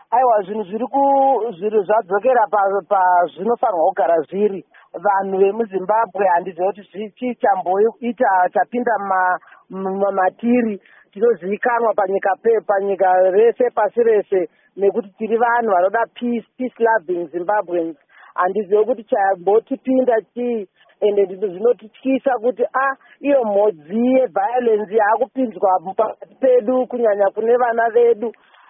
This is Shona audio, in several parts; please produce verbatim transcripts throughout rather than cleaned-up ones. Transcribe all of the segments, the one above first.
aiwa zvinhu zviri ku zviri zvadzokera pazvinofanirwa kugara zviri. Vanhu vemuZimbabwe handiziva kuti chii chamboita tapinda mumatiri. Tinozivikanwa panyika panyika rese pasi rese nekuti tiri vanhu vanoda peace peace loving Zimbabweans. Handiziva kuti chambotipinda chii ende zvinotityisa kuti a iyo mhodzi yeviolence yaakupinzwa pakati pedu kunyanya kune vana vedu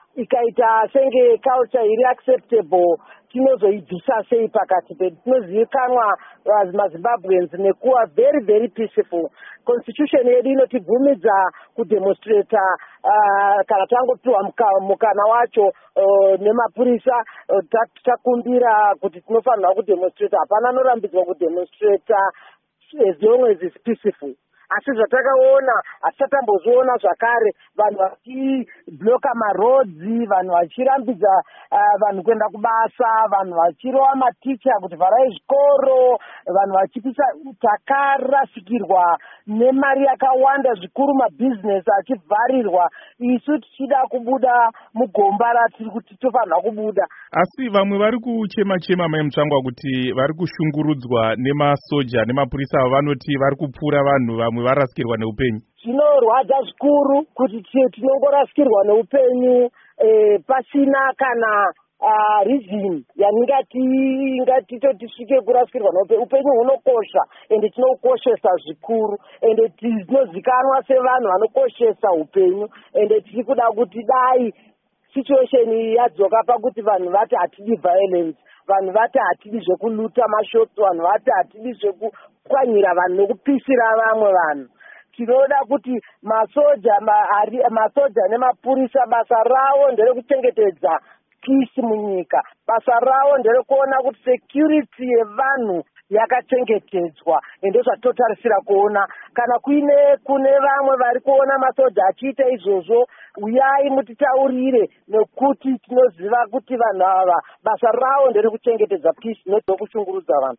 ikaita senge culture iri acceptable tinozoibvisa sei pakati pedu. Tinozivikanwa maZimbabweans nekuva very very peaceful. Constitution yedu inotibvumidza kudemonstrata uh, kana tangopiwa mukana wacho uh, nemapurisa uh, takumbira kuti tinofanirwa kudemonstrata. Hapana anorambidzwa kudemonstrata as long as it's peaceful. Asi zvatakaona hatitatambozviona zvakare vanhu vachibloka marodzi, vanhu vachirambidza uh, vanhu kuenda kubasa, vanhu vachirova maticha kuti vharai zvikoro, vanhu vachipisa. Takarasikirwa nemari yakawanda zvikuru, mabhizinesi achivharirwa, isu tichida kubuda mugomba ratiri kuti tofanirwa kubuda. Asi vamwe vari kuchema chema mai Mutsvangwa kuti vari kushungurudzwa nemasoja nemapurisa ava, vanoti vari kupfura vanhu, vamwe varasikirwa neupenyu. Zvinorwadza zvikuru kuti tinongorasikirwa neupenyu eh, pasina kana uh, reason yaningati ingatitotisvike kurasikirwa neupenyu. Upenyu hunokosha ende tinokoshesa zvikuru ende tinozikanwa sevanhu vanokoshesa upenyu ende tiri kuda kuti dai situation yadzoka pakuti vanhu vati hatidi violence, vanhu vati hatidi zvekuluta mashopu, vanhu vati hatidi zvekupwanyira vanhu nekupisira vamwe vanhu. Tinoda kuti masoja masoja nemapurisa basa ravo nderekuchengetedza peace munyika. Basa ravo nderekuona kuti security yevanhu yakachengetedzwa ende zvatotarisira kuona. Kana kuine kune vamwe vari kuona masoja achiita izvozvo, uyai mutitaurire nekuti tinoziva kuti vanhu ava basa ravo nderekuchengetedza peace nekushungurudza vanhu.